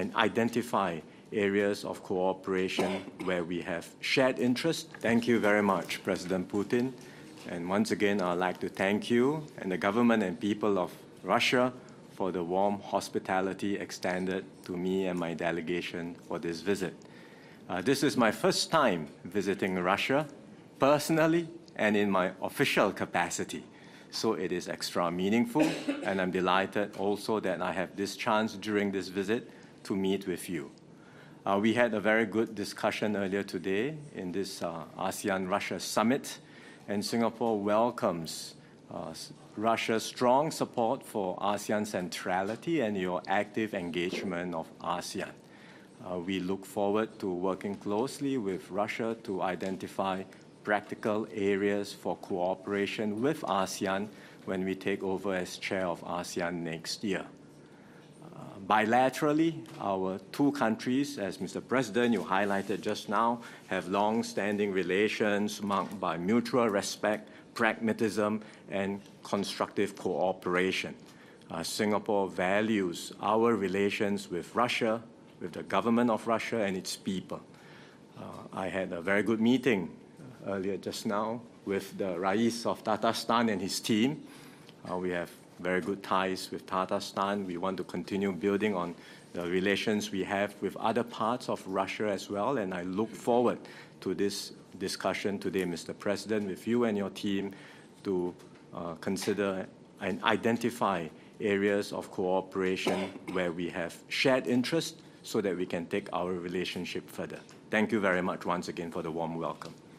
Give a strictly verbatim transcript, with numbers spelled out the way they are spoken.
and identify areas of cooperation where we have shared interest. Thank you very much, President Putin. And once again, I'd like to thank you and the government and people of Russia for the warm hospitality extended to me and my delegation for this visit. Uh, this is my first time visiting Russia personally and in my official capacity. So it is extra meaningful, and I'm delighted also that I have this chance during this visit to meet with you. Uh, we had a very good discussion earlier today in this uh, ASEAN-Russia summit, and Singapore welcomes uh, Russia's strong support for ASEAN centrality and your active engagement of ASEAN. Uh, we look forward to working closely with Russia to identify practical areas for cooperation with ASEAN when we take over as chair of ASEAN next year. Bilaterally, our two countries, as Mister President, you highlighted just now, have long-standing relations marked by mutual respect, pragmatism, and constructive cooperation. Uh, Singapore values our relations with Russia, with the government of Russia and its people. Uh, I had a very good meeting earlier just now with the Rais of Tatarstan and his team. Uh, we have very good ties with Tatarstan. We want to continue building on the relations we have with other parts of Russia as well, and I look forward to this discussion today, Mister President, with you and your team to uh, consider and identify areas of cooperation where we have shared interest so that we can take our relationship further. Thank you very much once again for the warm welcome.